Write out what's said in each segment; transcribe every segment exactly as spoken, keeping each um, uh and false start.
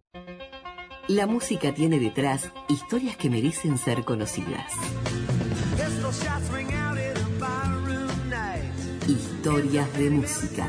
La música tiene detrás historias que merecen ser conocidas. Historias de música.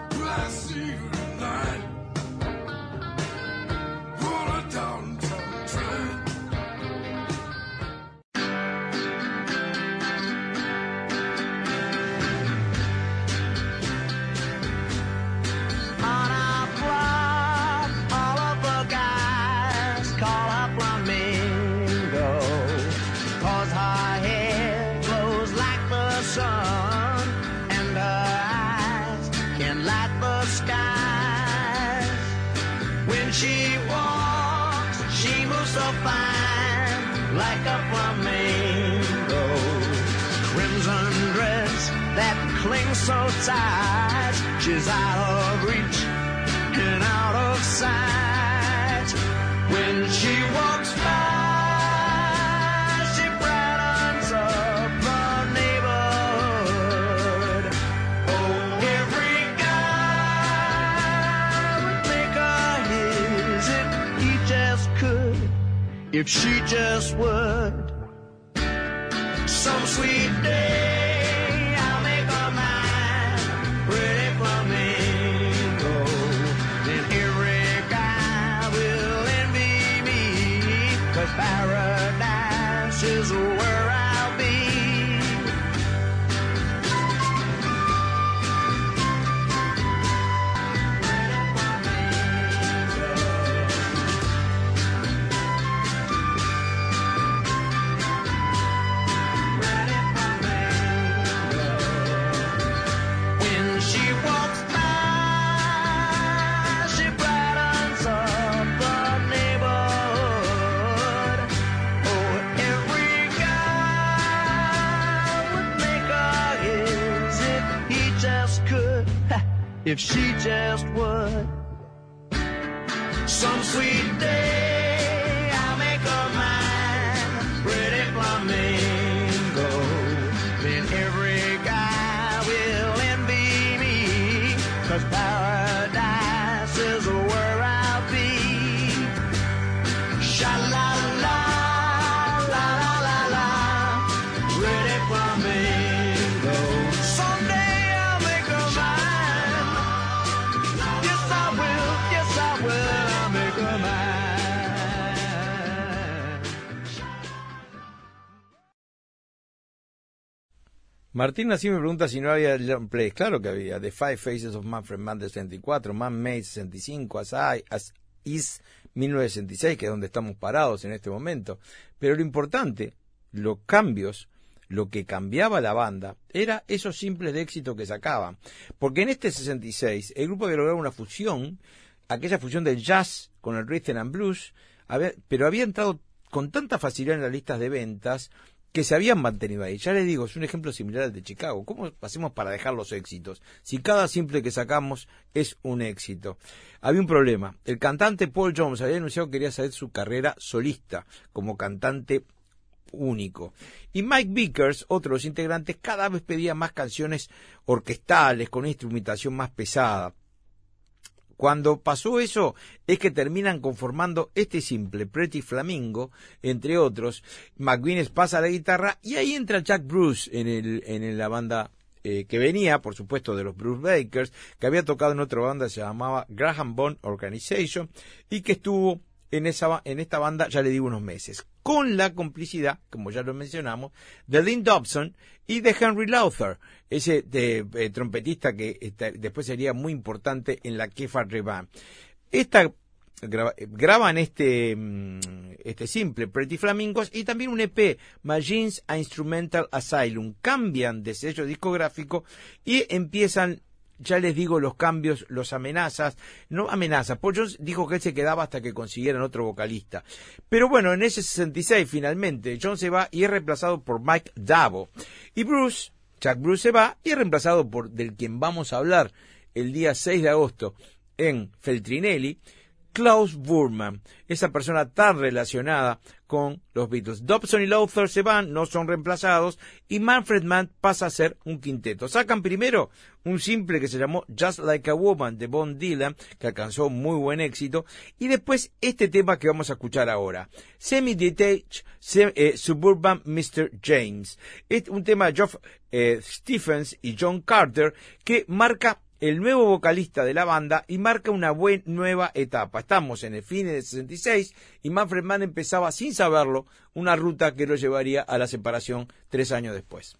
So tight, she's out of reach and out of sight. When she walks by, she brightens up the neighborhood. Oh, every guy would make her his if he just could, if she just would. Some sweet day paradise is where I'll be. When she walks by, she brightens up the neighborhood. If she just would. Some sweet day I'll make her mine, pretty flamingo. Then every guy will envy me, 'cause paradise is where I'll be. Sha-la-la, la-la-la-la, pretty flamingo. Someday I'll make her mine. Yes, I will, yes, I will, I'll make her mine. Martín así me pregunta si no había long plays. Claro que había. The Five Faces of Manfred Mann de sesenta y cuatro, Man Made sesenta y cinco, As, I, As Is mil novecientos sesenta y seis, que es donde estamos parados en este momento. Pero lo importante, los cambios, lo que cambiaba la banda, era esos simples de éxito que sacaban. Porque en este sesenta y seis, el grupo había logrado una fusión, aquella fusión del jazz con el rhythm and blues, había, pero había entrado con tanta facilidad en las listas de ventas que se habían mantenido ahí. Ya les digo, es un ejemplo similar al de Chicago. ¿Cómo hacemos para dejar los éxitos? Si cada simple que sacamos es un éxito. Había un problema. El cantante Paul Jones había anunciado que quería hacer su carrera solista, como cantante único. Y Mike Vickers, otro de los integrantes, cada vez pedía más canciones orquestales, con una instrumentación más pesada. Cuando pasó eso, es que terminan conformando este simple, Pretty Flamingo, entre otros. McGuinness pasa a la guitarra y ahí entra Jack Bruce en, el, en la banda eh, que venía, por supuesto, de los Bruce Bakers, que había tocado en otra banda que se llamaba Graham Bond Organization y que estuvo en, esa, en esta banda, ya le digo, unos meses, con la complicidad, como ya lo mencionamos, de Lynn Dobson y de Henry Lowther, ese de, eh, trompetista que este, después sería muy importante en la Keith Arthur Band. Esta graba, graban este este simple Pretty Flamingos y también un E P, Machines a Instrumental Asylum. Cambian de sello discográfico y empiezan, ya les digo, los cambios, los amenazas, no amenazas. Paul Jones dijo que él se quedaba hasta que consiguieran otro vocalista. Pero bueno, en ese sesenta y seis finalmente John se va y es reemplazado por Mike Davo. Y Bruce, Jack Bruce se va y es reemplazado por del quien vamos a hablar el día seis de agosto en Feltrinelli, Klaus Voormann, esa persona tan relacionada con los Beatles. Dobson y Lowther se van, no son reemplazados, y Manfred Mann pasa a ser un quinteto. Sacan primero un simple que se llamó Just Like a Woman de Bob Dylan, que alcanzó muy buen éxito, y después este tema que vamos a escuchar ahora, Semi-Detached eh, Suburban mister James. Es un tema de Geoff eh, Stephens y John Carter que marca el nuevo vocalista de la banda y marca una buena nueva etapa. Estamos en el fin de sesenta y seis y Manfred Mann empezaba, sin saberlo, una ruta que lo llevaría a la separación tres años después.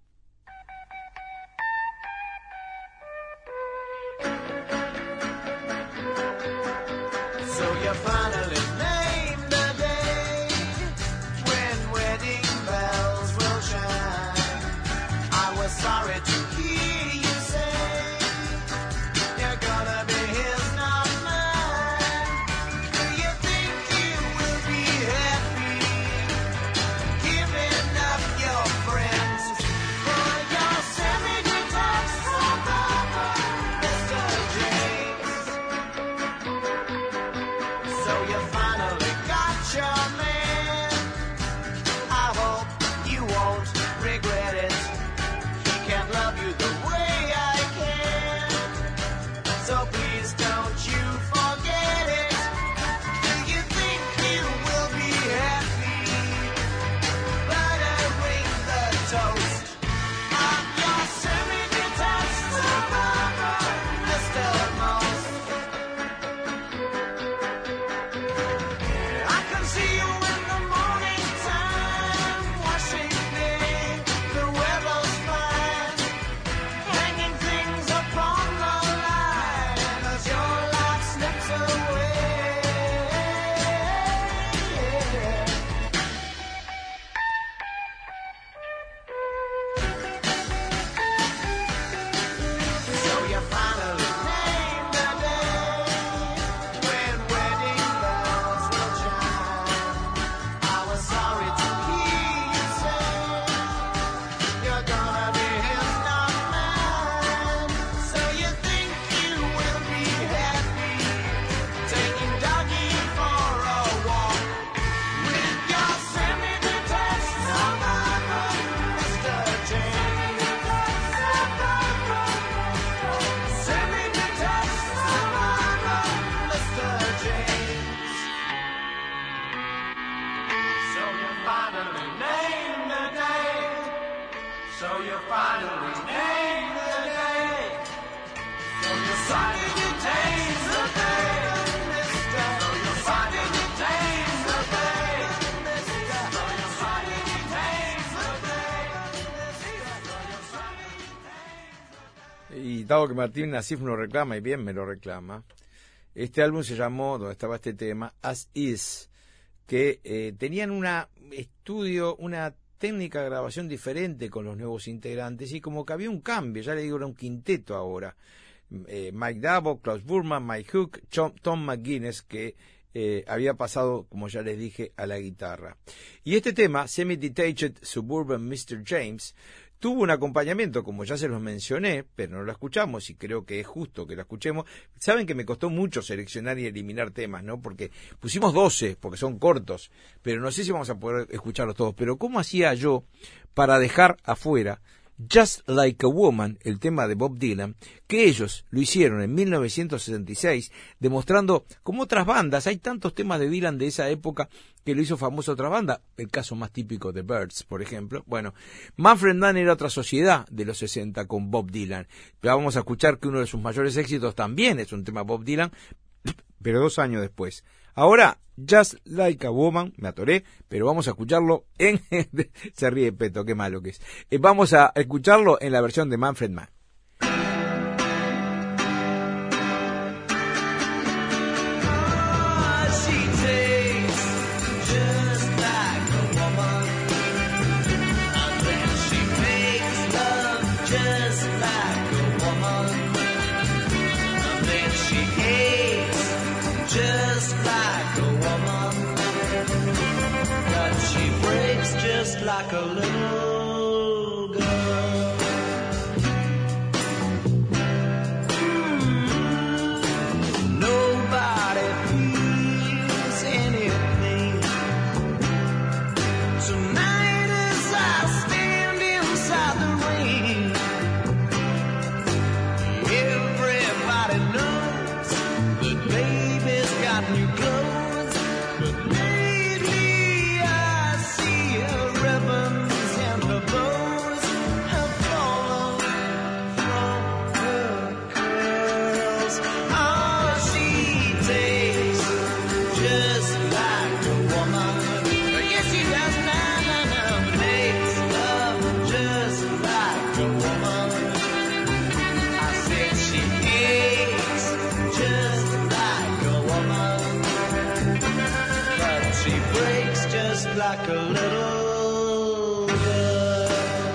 So you finally named the day when wedding bells will chime. I was sorry to hear you say you're gonna be his, not mine. Do you think you will be happy giving up your friends for your semi-detached suburban mister James? So you finally got your man. I hope you won't regret it. He can't love you the way I can. So please don't you forget it. Do you think you will be happy buttering the toast on your semi-detached suburban mister Most? I can see you in the morning time, washing day, the weather's fine, hanging things upon the line as your life slips away. So you finally named the day when wedding bells will chime. I was sorry to hear you say you're gonna be his, not mine. So you think you will be happy taking Dougie for a walk with your semi-detached suburban mister James. Semi-detached suburban mister James. So you finally named the day. So you finally named the day. So you finally named the day, mister. So you finally named the day, mister. So you finally named the day, mister. So you finally named the day. Y dado que Martín Nasif lo reclama, y bien me lo reclama, este álbum se llamó, donde estaba este tema, As Is, que eh, tenían un estudio, una técnica de grabación diferente con los nuevos integrantes, y como que había un cambio, ya le digo, era un quinteto ahora. Eh, Mike Davo, Klaus Voormann, Mike Hook, Tom, Tom McGuinness, que eh, había pasado, como ya les dije, a la guitarra. Y este tema, Semi-Detached Suburban mister James, tuvo un acompañamiento, como ya se los mencioné, pero no lo escuchamos y creo que es justo que lo escuchemos. Saben que me costó mucho seleccionar y eliminar temas, ¿no? Porque pusimos doce, porque son cortos, pero no sé si vamos a poder escucharlos todos. Pero ¿cómo hacía yo para dejar afuera Just Like a Woman, el tema de Bob Dylan, que ellos lo hicieron en mil novecientos sesenta y seis, demostrando como otras bandas, hay tantos temas de Dylan de esa época que lo hizo famoso otra banda, el caso más típico de Byrds, por ejemplo. Bueno, Manfred Mann era otra sociedad de los sesenta con Bob Dylan. Ya vamos a escuchar que uno de sus mayores éxitos también es un tema Bob Dylan, pero dos años después. Ahora, Just Like a Woman, me atoré, pero vamos a escucharlo en... Se ríe Peto, qué malo que es. Eh, vamos a escucharlo en la versión de Manfred Mann. Like a little girl. Mm-hmm. Nobody feels she breaks just like a little girl.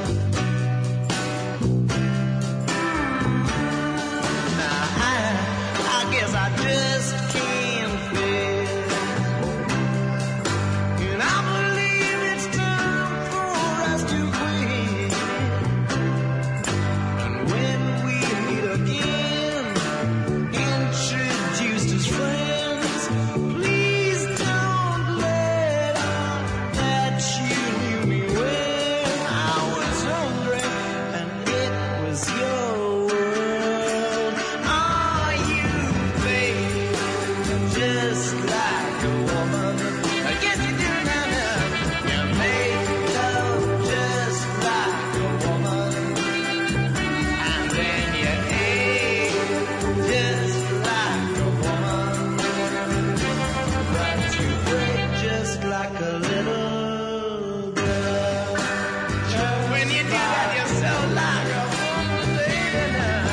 Now I, I guess I just can't feel, and I believe it's time for us to quit. And when we meet again, introduced as friends, please don't let on that you knew me when I was hungry and it was your world. Are you fake, just like a woman? I guess you do now, now. You make love just like a woman, and then you hate just like a woman, but you break just like a little girl. When you do that, you're so like a woman, baby.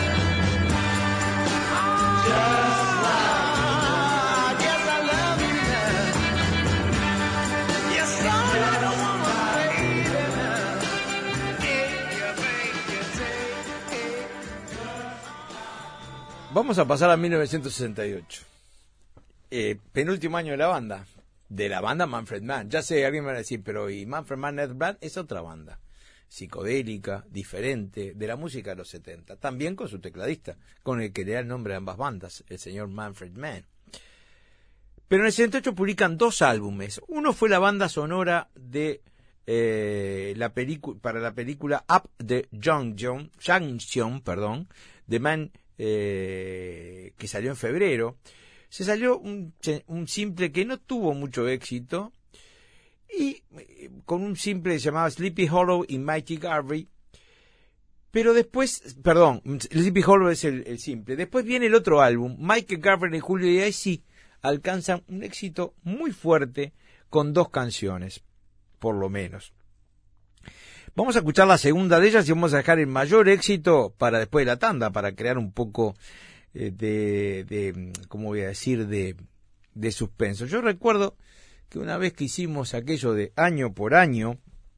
Just like, I guess I love you now. You're so like a woman, baby. If you make you take it. Vamos a pasar a mil novecientos sesenta y ocho. Eh, penúltimo año de la banda. De la banda Manfred Mann. Ya sé, alguien me va a decir, pero ¿y Manfred Mann Net Band? Es otra banda. Psicodélica, diferente, de la música de los setenta. También con su tecladista, con el que le da el nombre a ambas bandas, el señor Manfred Mann. Pero en el sesenta y ocho publican dos álbumes. Uno fue la banda sonora de eh, la película para la película Up the Junction, Junction, perdón, de Mann, eh, que salió en febrero. Se salió un, un simple que no tuvo mucho éxito, y eh, con un simple que se llamaba Sleepy Hollow y Mighty Garvey. Pero después, perdón, Sleepy Hollow es el, el simple. Después viene el otro álbum, Mighty Garvey en julio, y ahí sí alcanzan un éxito muy fuerte con dos canciones, por lo menos. Vamos a escuchar la segunda de ellas y vamos a dejar el mayor éxito para después de la tanda, para crear un poco eh, de, de, ¿cómo voy a decir?, de, de suspenso. Yo recuerdo que una vez que hicimos aquello de año por año,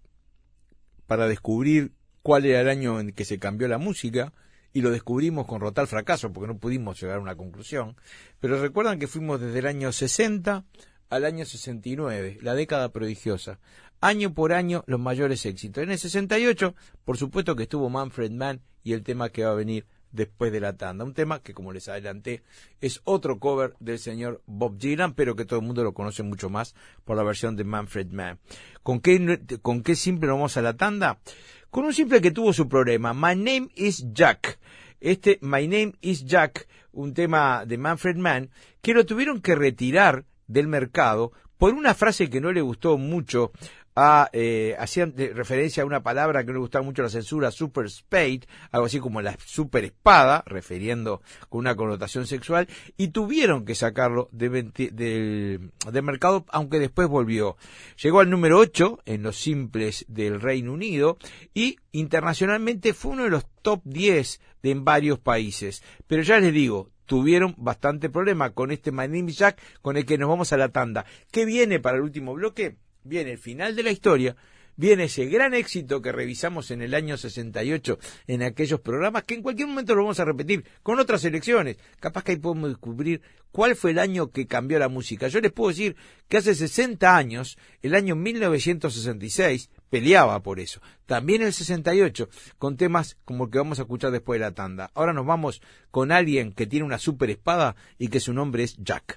para descubrir cuál era el año en que se cambió la música, y lo descubrimos con rotal fracaso porque no pudimos llegar a una conclusión, pero recuerdan que fuimos desde el año sesenta al año sesenta y nueve, la década prodigiosa. Año por año los mayores éxitos. En el sesenta y ocho, por supuesto que estuvo Manfred Mann y el tema que va a venir después de la tanda. Un tema que, como les adelanté, es otro cover del señor Bob Dylan, pero que todo el mundo lo conoce mucho más por la versión de Manfred Mann. ¿Con qué, con qué simple nos vamos a la tanda? Con un simple que tuvo su problema. My Name is Jack. Este My Name is Jack, un tema de Manfred Mann, que lo tuvieron que retirar del mercado por una frase que no le gustó mucho. A, eh, hacían referencia a una palabra que no le gustaba mucho la censura, super spade, algo así como la super espada, refiriendo con una connotación sexual, y tuvieron que sacarlo del de, de, de mercado, aunque después volvió. Llegó al número ocho en los simples del Reino Unido y internacionalmente fue uno de los top diez de en varios países. Pero ya les digo, tuvieron bastante problema con este My Name is Jack, con el que nos vamos a la tanda. ¿Qué viene para el último bloque? Viene el final de la historia, viene ese gran éxito que revisamos en el año sesenta y ocho en aquellos programas, que en cualquier momento lo vamos a repetir con otras elecciones. Capaz que ahí podemos descubrir cuál fue el año que cambió la música. Yo les puedo decir que hace sesenta años, el año mil novecientos sesenta y seis, peleaba por eso. También el sesenta y ocho, con temas como el que vamos a escuchar después de la tanda. Ahora nos vamos con alguien que tiene una super espada y que su nombre es Jack.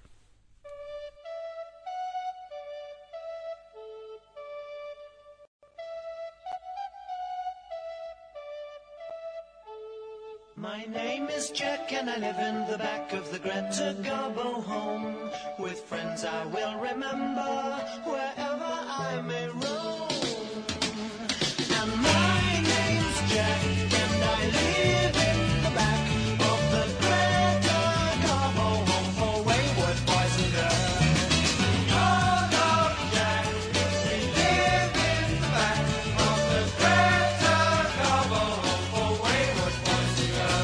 My name is Jack and I live in the back of the Greta Garbo home. With friends I will remember wherever I may roam. And my name's Jack and I live in the back of the Greta Garbo home for wayward boys and girls. Call up Jack, we live in the back of the Greta Garbo home for wayward boys and girls.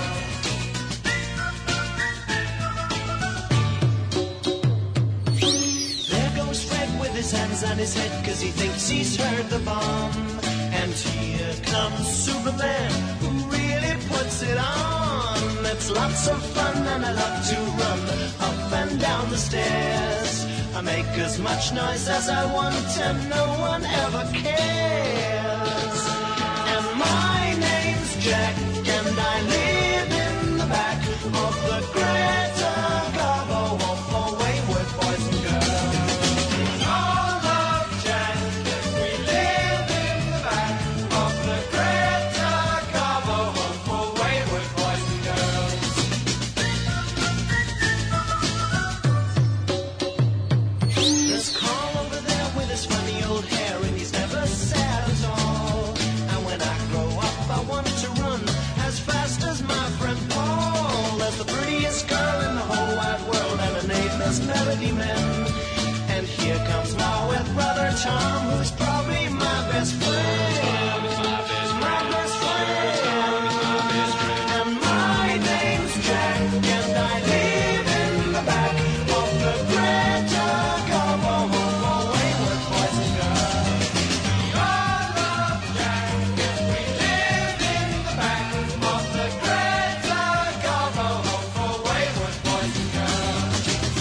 hands on his head cause he thinks he's heard the bomb. And here comes Superman, who really puts it on. It's lots of fun and I love to run up and down the stairs. I make as much noise as I want and no one ever cares. And my name's Jack and I live in the back of the Greta Garbo home for wayward boys and girls. All love Jack, we live in the back of the Greta Garbo home for wayward boys and girls. There's Carl over there with his funny old hair and he's never sad at all. And when I grow up I want to run as fast as my friend Paul. There's the prettiest girl in the whole wide world and her name is Melody Man. And here comes my wet brother Tom, who's probably my best friend. My best friend. And my name's Jack and I live in the back of the Greta Garbo home for wayward boys and girls. All love Jack and we live in the back of the Greta Garbo home for wayward boys and girls.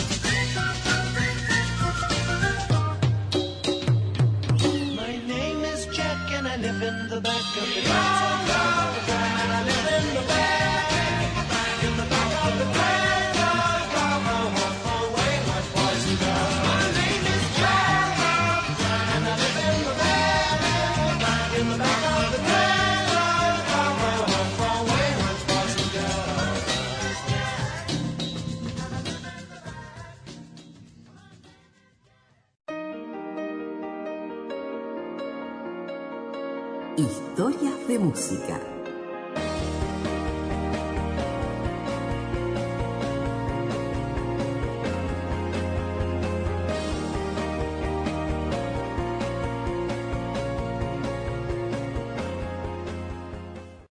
My name is Jack and I live in the back of the Greta Garbo and I live in the back, in the back of the Greta Garbo home for wayward boys and girls. My name is Jack and I live in the back, in the back of the Greta Garbo home for wayward boys and girls. Historias de música.